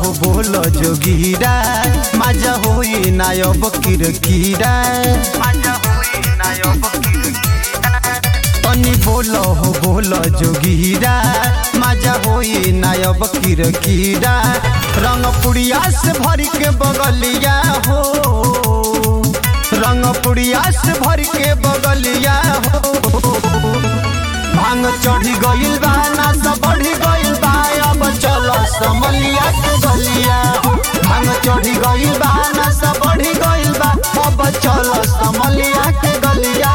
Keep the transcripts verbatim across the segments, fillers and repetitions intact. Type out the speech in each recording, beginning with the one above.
हो बोल जोगीरा मजा होई नायब किरकिरा तनी बोल हो बोल जोगीरा मजा होई नायब किरकिरा रंग पुड़िया से भर के बगलिया हो रंग पुड़िया से भर के बगलिया हो भांग चढ़ी गइल बा नशा बढ़ी गइल बा अब चलो समलिया के गलिया भांग चढ़ी गइल बा नशा बढ़ी गइल बा अब चलो समलिया के गलिया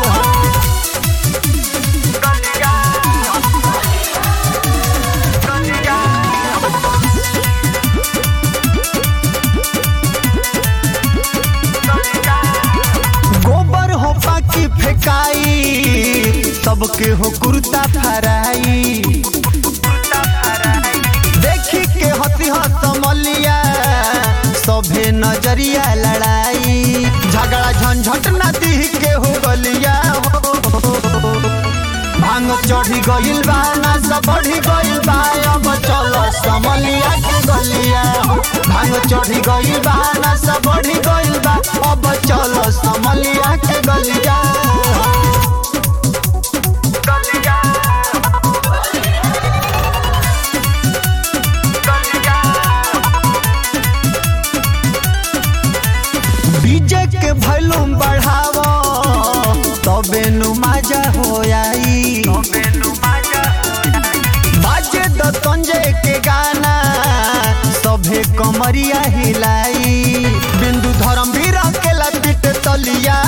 गोबर हो पाकी फेकाई सबके हो कुर्ता फराई देखी के हती समलिया सभे नजरिया लड़ाई झगड़ा झंझट नदी के हो गलिया हो भांग चढ़ी गइल बा नशा बढ़ी गइल बा अब चलो समलिया के गलिया भांग चढ़ी गइल बा नशा बढ़ी गइल बा अब चलो समलिया के गलिया डीजे के वॉल्यूम बढ़ावो तबे नु मजा हो आई बाजे तो तंजे के गाना सभे कमरिया हिलाई बिंदु धर्म भी रखेला पिट तलिया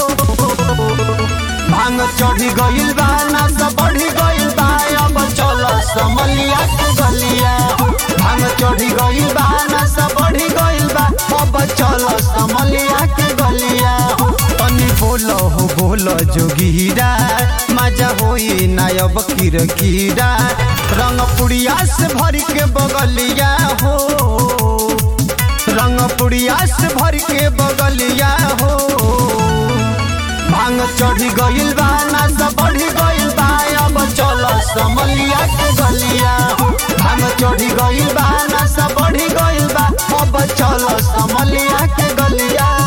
भांग चढ़ी गइल बा नशा बढ़ी गइल बा अब चलो समलिया के गलिया भांग चढ़ी गइल बा नशा बढ़ी गइल बा अब चलो समलिया के गलिया तनी बोलो हो बोलो जोगीरा मजा होई नायब किरकिरा रंग पुड़िया से भर के बगलिया हो रंग पुड़िया से भर के बगलिया हो भांग चढ़ी गइल बा नशा बढ़ी गइल बा अब चलो समलिया के गलिया भांग चढ़ी गइल बा नशा बढ़ी गइल बा अब चलो समलिया के गलिया।